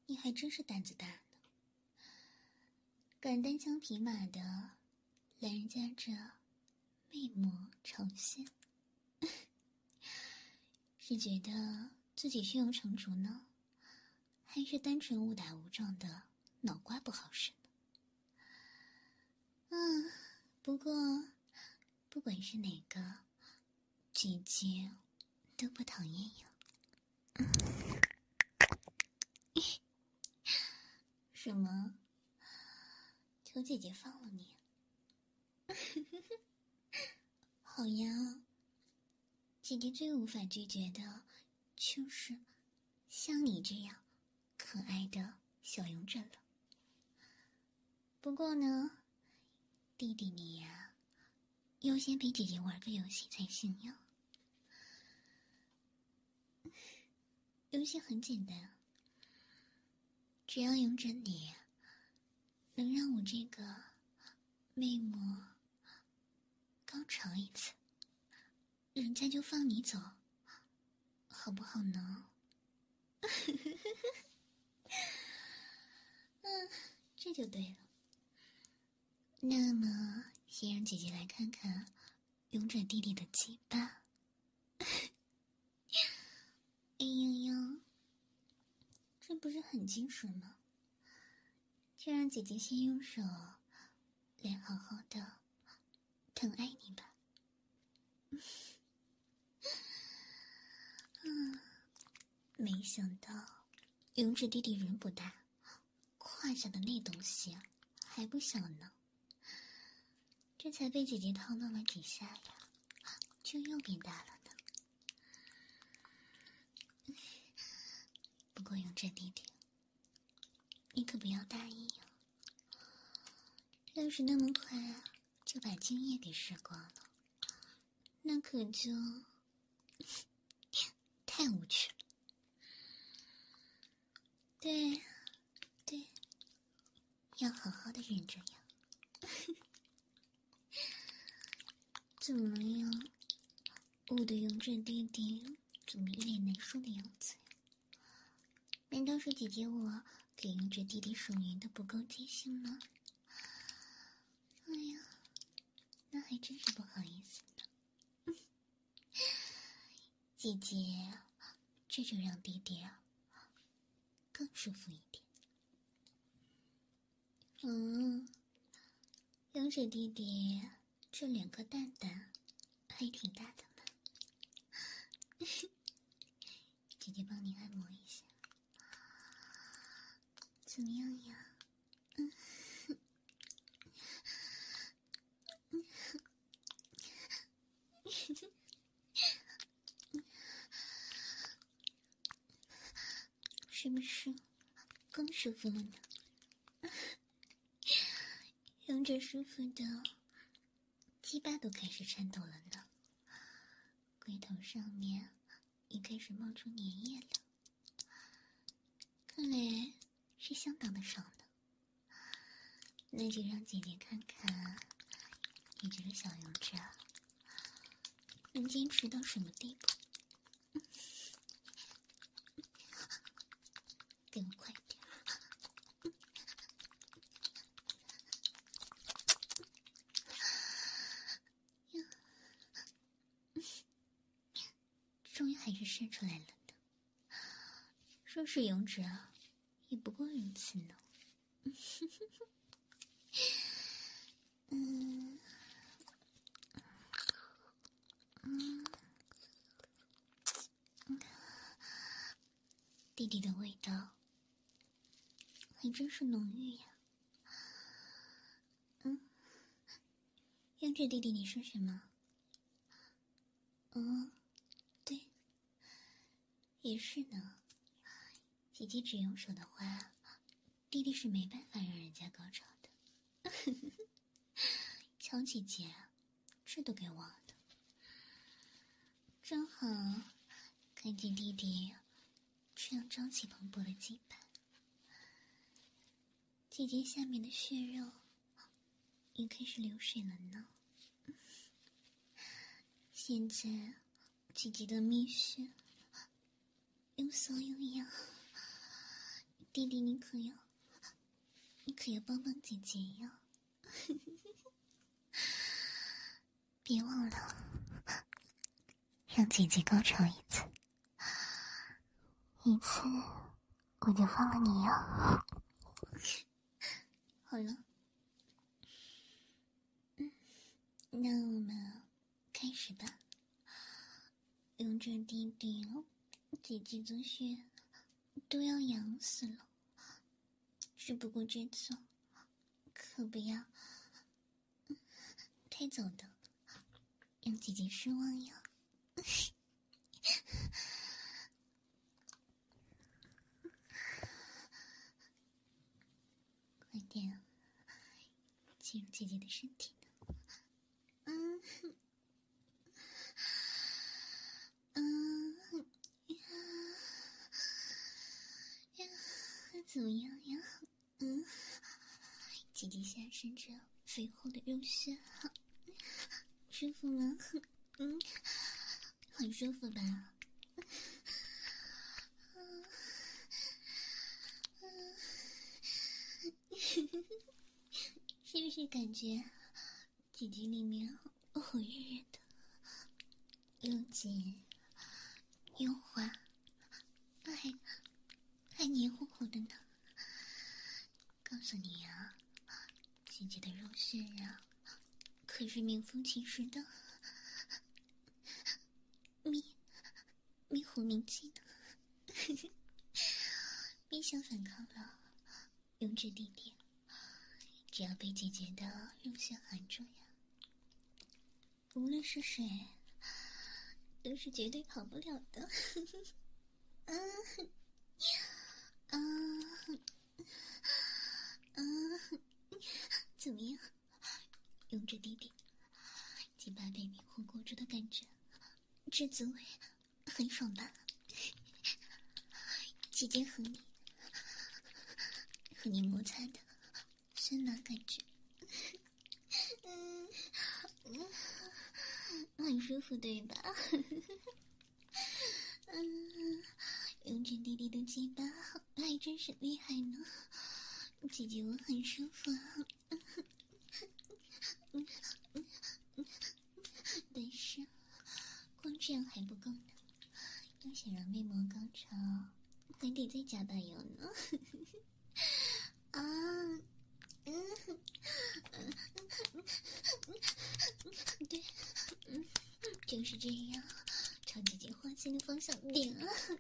你还真是胆子大呢，敢单枪匹马的来人家这魅魔成仙，是觉得自己胸有成竹呢，还是单纯误打误撞的脑瓜不好使呢？不过不管是哪个，姐姐都不讨厌呀。什么？求姐姐放了你？好呀，姐姐最无法拒绝的，就是像你这样可爱的小勇者了。不过呢，弟弟你呀，优先陪姐姐玩个游戏才行呀。游戏很简单，只要勇者你能让我这个魅魔高潮一次，人家就放你走，好不好呢？这就对了。那么，先让姐姐来看看勇者弟弟的鸡巴。哎呦呦，这不是很清楚吗？就让姐姐先用手来好好的疼爱你吧。没想到勇者弟弟人不大，胯下的那东西还不小呢。这才被姐姐掏到了几下呀，就又变大了呢。不过勇者弟弟，你可不要大意呀。要是那么快就把精液给射光了，那可就太无趣了。对，要好好的忍着呀。怎么样？我的勇者弟弟怎么一脸难受的样子呀？难道是姐姐我给勇者弟弟手淫的不够贴心吗？哎呀，那还真是不好意思呢。姐姐，这就让弟弟更舒服一点。勇者弟弟这2颗蛋蛋还挺大的呢。姐姐帮你按摩一下，怎么样呀？是不是更舒服了呢？勇者舒服的鸡巴都开始颤抖了呢，龟头上面也开始冒出粘液了，看来是相当的爽的。那就让姐姐看看你这个小勇者能坚持到什么地步。给我快点！终于还是射出来了的。说是勇者也不过如此呢。弟弟的味道还真是浓郁呀。勇者弟弟，你说什么？对，也是呢。姐姐只用手的话，弟弟是没办法让人家高潮的。瞧姐姐，这都给忘了。正好看见弟弟这样朝气蓬勃的鸡巴，姐姐下面的血肉也开始流水了呢。现在姐姐的蜜穴又骚又痒， 弟弟你可要帮帮姐姐呀！别忘了让姐姐高潮一次我就放了你呀！好了，那我们开始吧。用这弟弟姐姐的血都要痒死了，只不过这次可不要太早的让姐姐失望呀。快点进入姐姐的身体呢。怎么样呀？姐姐下伸着肥厚的肉穴，舒服吗？很舒服吧？是不是感觉姐姐里面火热热的，又紧又滑，还黏糊糊的呢？告诉你啊，姐姐的肉穴啊，可是名副其实的迷糊迷气的。别想反抗了，勇者弟弟，只要被姐姐的肉穴含住呀，无论是谁都是绝对跑不了的。怎么样，勇者弟弟，鸡巴被迷糊裹住的感觉，这滋味很爽吧？姐姐和你摩擦的酸麻感觉，很舒服对吧？勇者弟弟的鸡巴还真是厉害呢，姐姐我很舒服啊。但是光这样还不够呢，要想让妹膜高潮，还得再加把油呢。对，就是这样，朝姐姐花心的方向点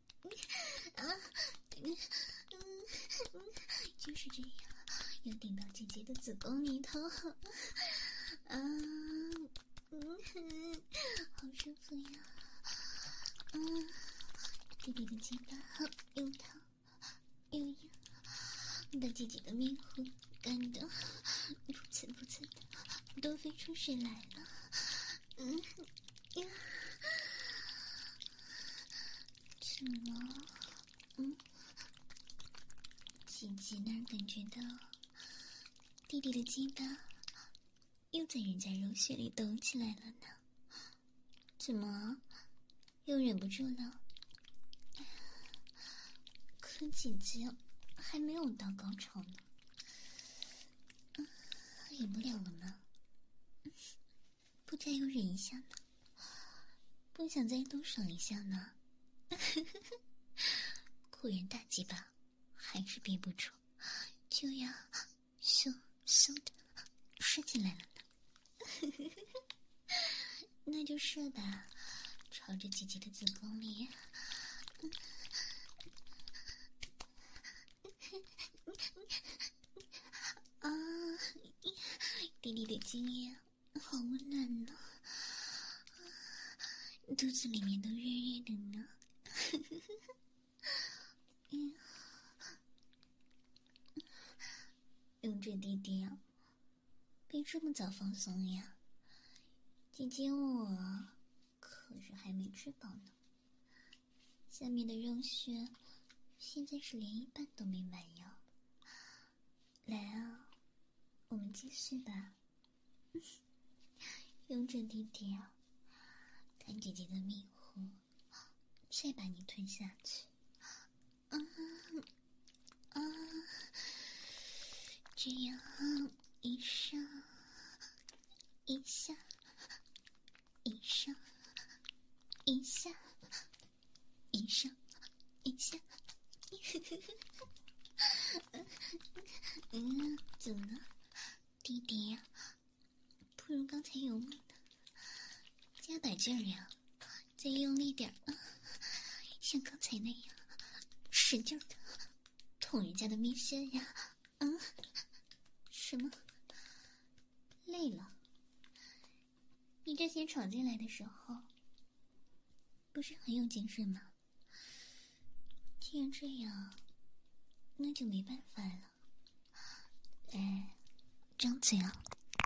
就是这样，要顶到姐姐的子宫里头。好舒服呀！弟弟的鸡巴又烫又痒，把姐姐的面糊干得噗呲噗呲的，都飞出水来了。怎么？姐姐那儿感觉到弟弟的鸡巴又在人家肉穴里抖起来了呢？怎么又忍不住了？可姐姐还没有到高潮呢，忍不了了吗？不加油忍一下呢？不想再多爽一下呢？果然大鸡巴还是憋不住，就要嗖嗖的射进来了呢。那就射吧，朝着姐姐的子宫里。弟弟的精液好温暖呢，肚子里面都热热的呢。勇者弟弟啊，别这么早放松呀，姐姐我可是还没吃饱呢，下面的肉穴现在是连一半都没完哟。来啊，我们继续吧。勇者弟弟啊，看姐姐的迷糊，再把你吞下去。 这样一上一下，一上一下，一上一下。怎么了，弟弟呀？不如刚才有力的，加把劲儿呀，再用力点啊！像刚才那样，使劲的捅人家的蜜穴呀！什么？累了？你之前闯进来的时候，不是很有精神吗？既然这样，那就没办法了。哎，张嘴啊！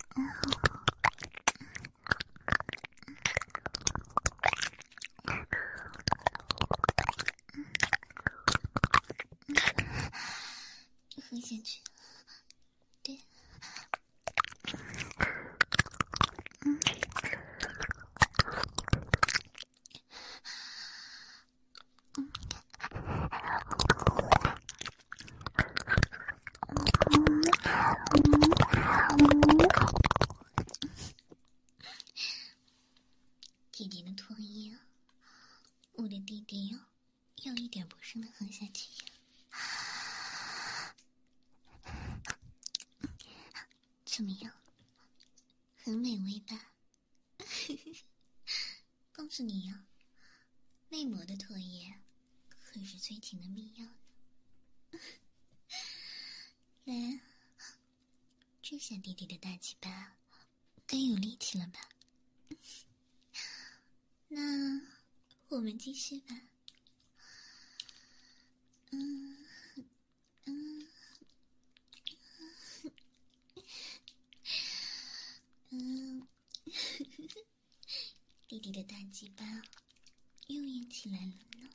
喝下去。对。弟弟的唾液，我的弟弟要一点不剩的喝下去呀！怎么样？很美味吧？告诉你呀，内膜的唾液可是催情的秘药呢。来，这下弟弟的大鸡巴该有力气了吧？那我们继续吧。弟弟的大鸡巴又硬起来了呢。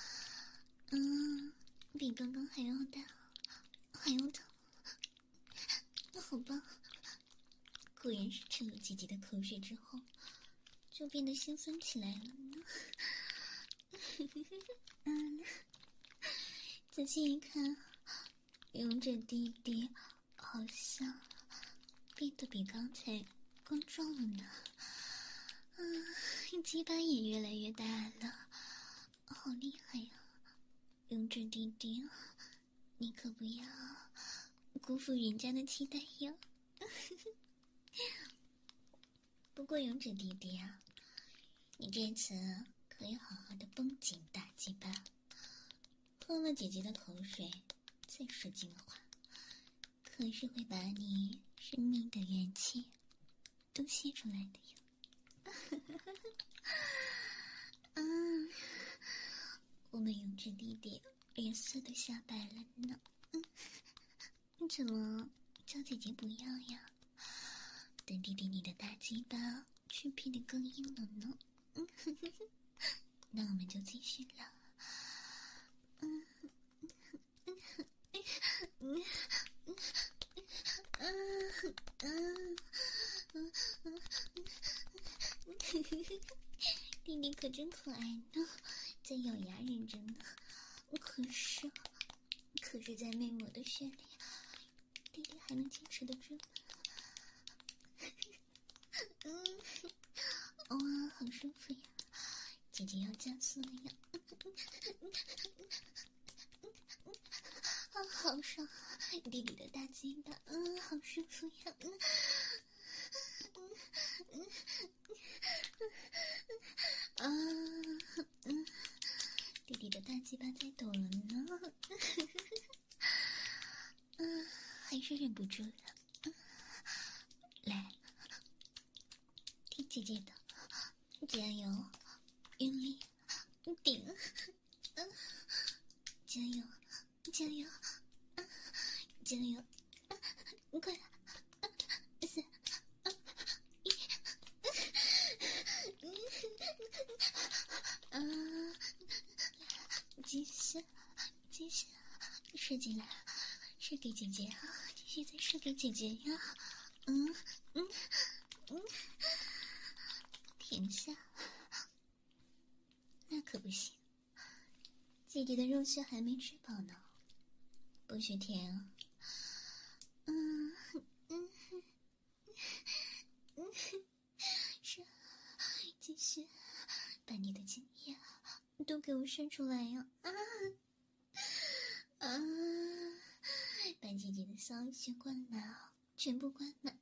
比刚刚还要大，还要疼，好棒！果然是吃了姐姐的口水之后，就变得兴奋起来了呢。仔细一看，勇者弟弟好像变得比刚才更壮了呢。鸡巴也越来越大了，好厉害呀！勇者弟弟，你可不要辜负人家的期待呀。不过勇者弟弟啊，你这次可以好好的绷紧大鸡巴，喝了姐姐的口水再使劲的话，可是会把你生命的元气都吸出来的哟。我们勇者弟弟脸色都吓白了呢。怎么叫姐姐不要呀？等弟弟你的大鸡巴去皮的更硬了呢。那我们就继续了。弟弟可真可爱呢，在咬牙忍着呢。可是在妹妹的血里，弟弟还能坚持得住吗？哇，好舒服呀！姐姐要加速了呀！好爽！弟弟的大鸡巴，好舒服呀！弟弟的大鸡巴在抖了呢。还是忍不住了。来，听姐姐的，加油，用力，顶，加油，加油，加油，快来！4、1，继续，继续，射进来，射给姐姐啊！继续再射给姐姐呀！停下，那可不行，姐姐的肉馅还没吃饱呢，不许停。 给我伸出来呀！把姐姐的骚穴灌满，全部灌满。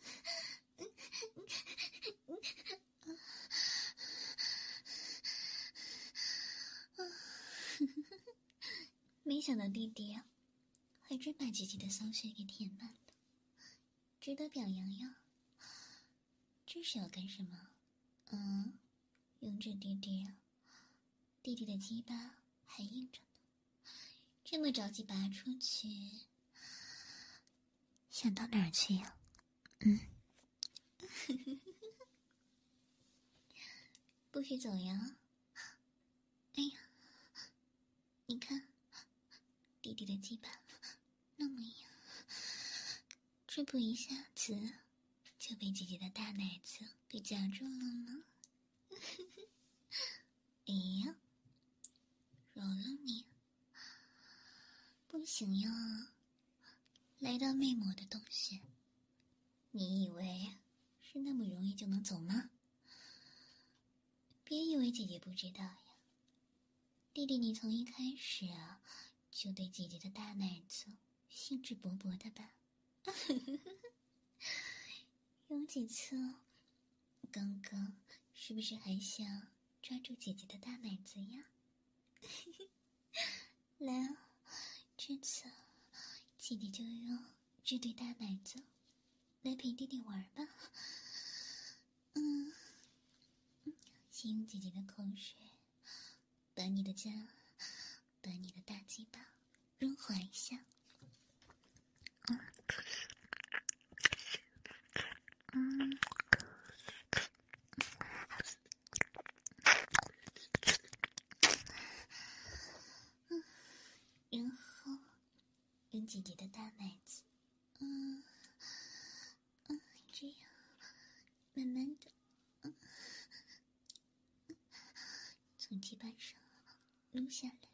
没想到弟弟啊，还真把姐姐的骚穴给填满了，值得表扬呀！这是要干什么？用着弟弟啊，弟弟的鸡巴还硬着呢，这么着急拔出去，想到哪儿去呀？不许走呀！哎呀，你看，弟弟的鸡巴那么硬，这不一下子就被姐姐的大奶子给夹住了吗？哎呀，饶了你！不行呀，来到妹魔的洞穴，你以为是那么容易就能走吗？别以为姐姐不知道呀，弟弟你从一开始啊，就对姐姐的大奶子兴致勃勃的吧？有几次，刚刚是不是还想抓住姐姐的大奶子呀？来啊，这次姐姐就用这对大奶子来陪弟弟玩吧。先用姐姐的口水把你的大鸡巴润滑一下。然后用姐姐的大奶子，这样慢慢的，从鸡巴上撸下来，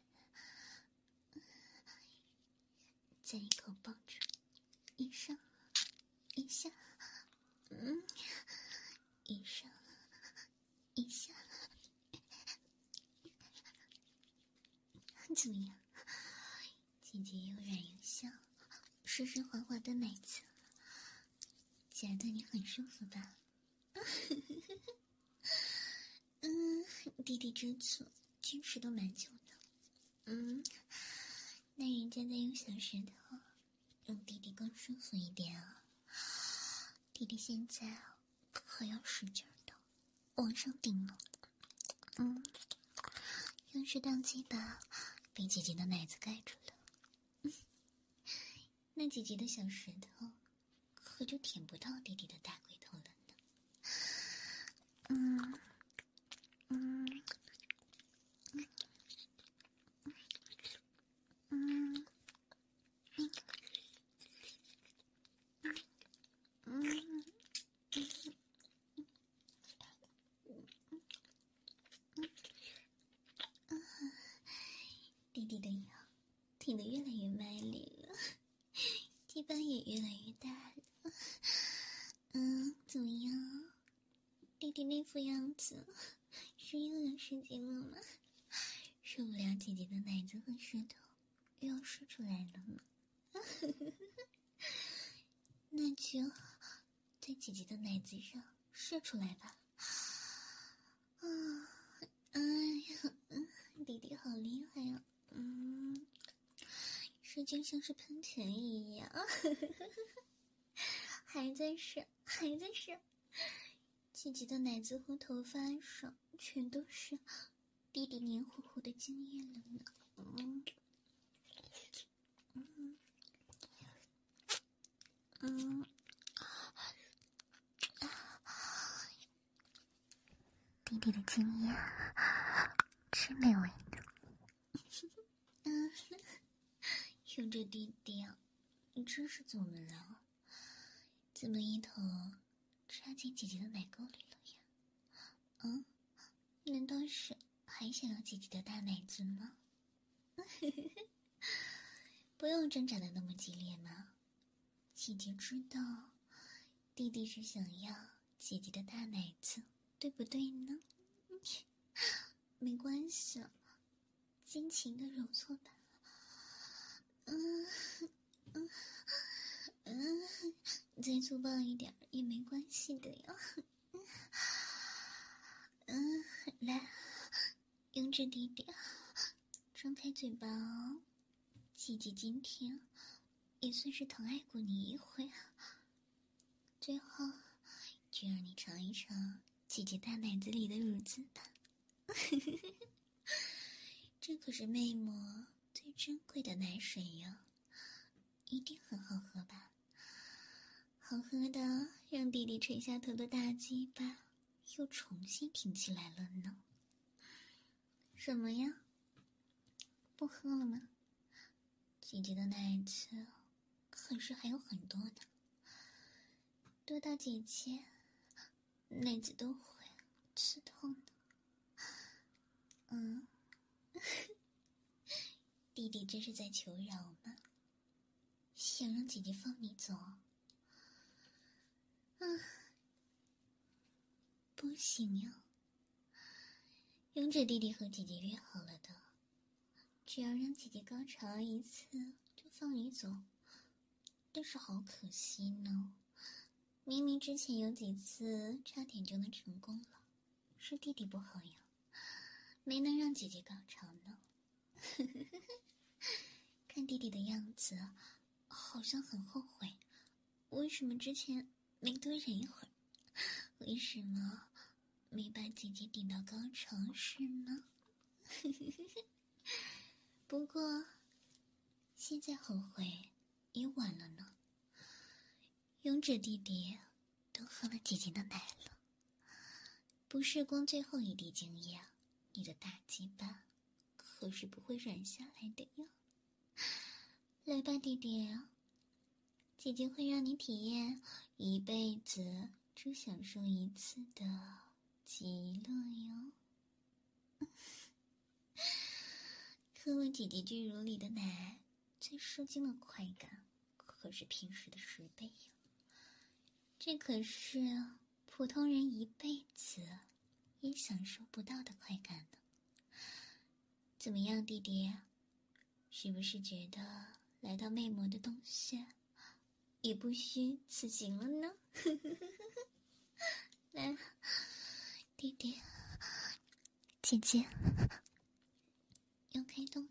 再一口抱住，一上一下，一上一下，怎么样？姐姐又软又香，湿湿滑滑的奶子，夹得你很舒服吧？弟弟这次坚持都蛮久的。那人家再用小舌头让弟弟更舒服一点啊。弟弟现在啊，可要使劲的往上顶了。要是当鸡巴被姐姐的奶子盖住了，那姐姐的小舌头可就舔不到弟弟的大龟头了呢。弟弟的腰挺得越来越卖力了，鸡巴也越来越大了。怎么样？弟弟那副样子是又有时间了吗？受不了姐姐的奶子和舌头又要射出来了吗？那就在姐姐的奶子上射出来吧。弟弟好厉害呀！射就像是喷泉一样，还在射，还在射。姐姐的奶子和头发上全都是弟弟黏糊糊的精液了呢。弟弟的精液真美味呢。用着弟弟啊，你这是怎么了？怎么一头插进姐姐的奶沟里了呀？难道是还想要姐姐的大奶子吗？不用挣扎的那么激烈嘛。姐姐知道，弟弟是想要姐姐的大奶子，对不对呢？没关系， 尽情的揉搓吧。再粗暴一点也没关系的呀。来，勇者弟弟，张开嘴巴哦，姐姐今天也算是疼爱过你一回啊。最后，就让你尝一尝姐姐大奶子里的乳汁吧。这可是魅魔最珍贵的奶水哟，一定很好喝吧？好喝的让弟弟垂下头的大鸡巴又重新挺起来了呢。什么呀？不喝了吗？姐姐的奶子可是还有很多呢，多到姐姐奶子都会刺痛的。弟弟这是在求饶吗？想让姐姐放你走？不行呀！勇者弟弟和姐姐约好了的，只要让姐姐高潮一次就放你走。但是好可惜呢，明明之前有几次差点就能成功了，是弟弟不好呀，没能让姐姐高潮呢。看弟弟的样子，好像很后悔，为什么之前没多忍一会儿？为什么没把姐姐顶到高潮时呢？不过现在后悔也晚了呢。勇者弟弟都喝了姐姐的奶了，不是光最后一滴精液，你的大鸡巴可是不会软下来的呀。来吧，弟弟，姐姐会让你体验一辈子只享受一次的极乐哟。喝了姐姐巨乳里的奶，最受精的快感可是平时的10倍呀。这可是普通人一辈子也享受不到的快感呢。怎么样，弟弟？是不是觉得来到魅魔的洞穴也不虚此行了呢？来，弟弟，姐姐要开动了。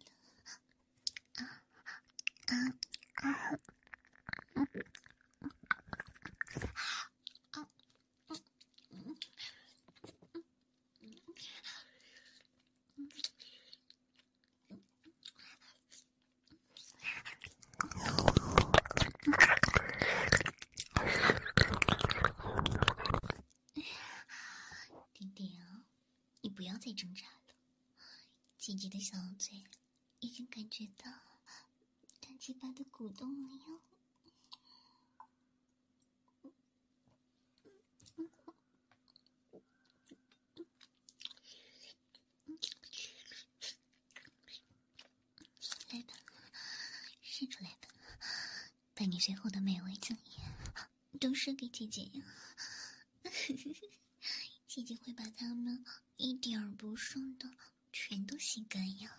弟弟啊，你不要再挣扎了，姐姐的小嘴已经感觉到大鸡巴的鼓动了哟。来吧，射出来吧，把你最后的美味精液都射给姐姐呀。姐姐会把它们一点儿不剩的全都吸干呀。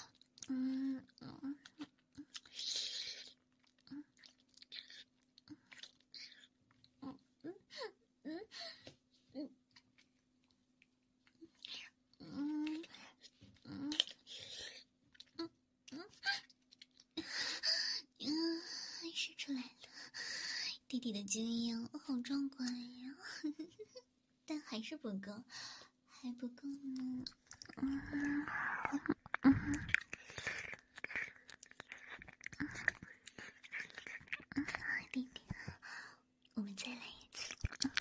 射出来了，弟弟的精液好壮观呀，但还是不够，还不够呢。弟弟，我们再来一次。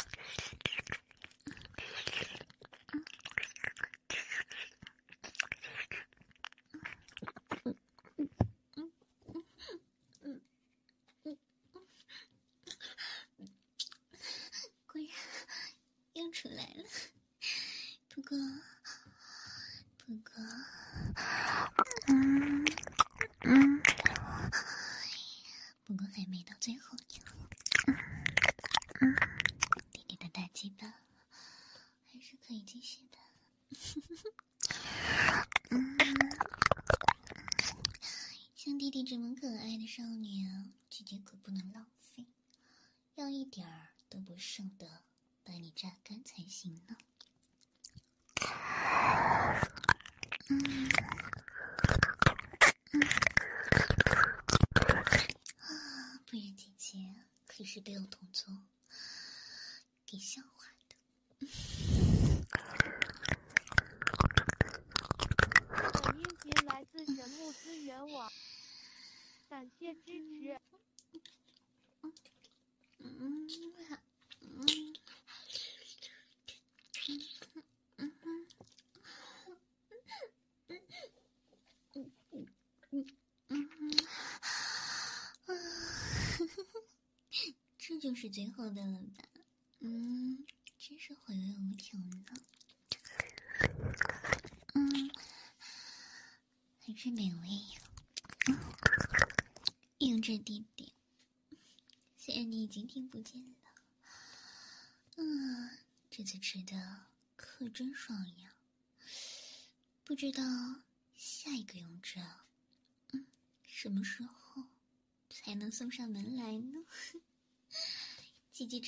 果然又出来了，不过还没到最后呢。弟弟的大鸡巴还是可以继续的。 像弟弟这么可爱的少年，姐姐可不能浪费，要一点儿都不剩的把你榨干才行呢。不然姐姐可是被我同桌给笑话的。 本音频来自神木资源网，感谢支持。 这就是最后的了吧？真是回味无穷呢。还是美味呀。永志弟弟，虽然你已经听不见了，这次吃的可真爽呀。不知道下一个永志什么时候才能送上门来呢？姐姐